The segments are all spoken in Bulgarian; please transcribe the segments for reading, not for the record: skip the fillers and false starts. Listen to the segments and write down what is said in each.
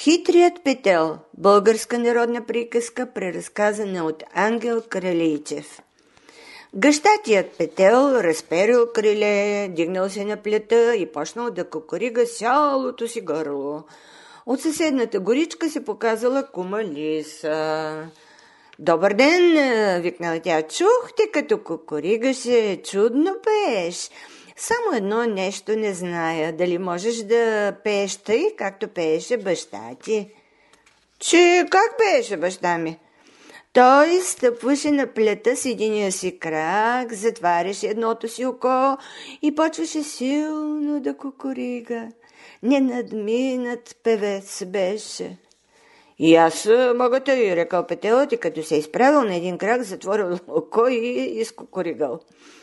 Хитрият петел. Българска народна приказка, преразказана от Ангел Кралийчев. Гъщатият петел разперил криле, дигнал се на плета и почнал да кукурига цялото си гърло. От съседната горичка се показала кума Лиса. «Добър ден!» викнала тя. «Чух те като кукуригаше, чудно пееш. Само едно нещо не зная. Дали можеш да пееш тъй, както пееше баща ти?» «Че как пееше баща ми?» Той стъпваше на плета с единия си крак, затваряше едното си око и почваше силно да кукурига. Ненадминат певец беше. «И аз мога тъй», рекал петелът, и като се изправил на един крак, затворил око и изкукуригал.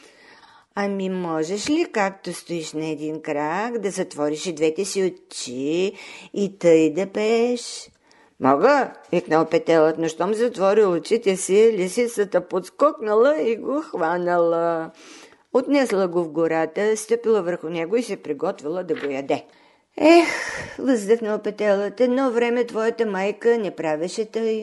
«Ами можеш ли, както стоиш на един крак, да затвориш и двете си очи и тъй да пееш?» «Мога», викнал петелът, но щом затворил очите си, лисицата подскокнала и го хванала. Отнесла го в гората, стъпила върху него и се приготвила да го яде. «Ех», въздъхнал петелът, «едно време твоята майка не правеше тъй».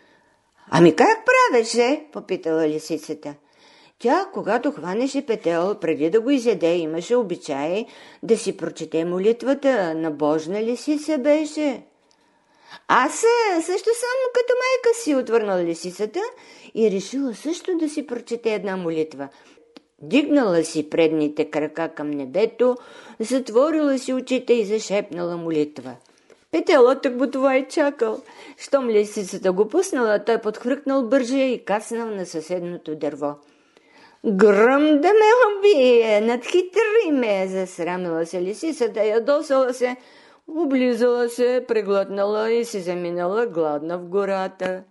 «Ами как правеше?» попитала лисицата. Тя, когато хванеше петел, преди да го изяде, имаше обичай да си прочете молитвата. Набожна лисица беше. «Аз също съм като майка си», отвърнала лисицата и решила също да си прочете една молитва. Дигнала си предните крака към небето, затворила си очите и зашепнала молитва. Петелът так го това и чакал. Щом лисицата го пуснала, той подхръкнал бърже и кацнал на съседното дърво. «Гръм да ме убие, надхитри ме!» засрамила се лисицата, ядосала се, облизала се, преглътнала и се заминала гладна в гората.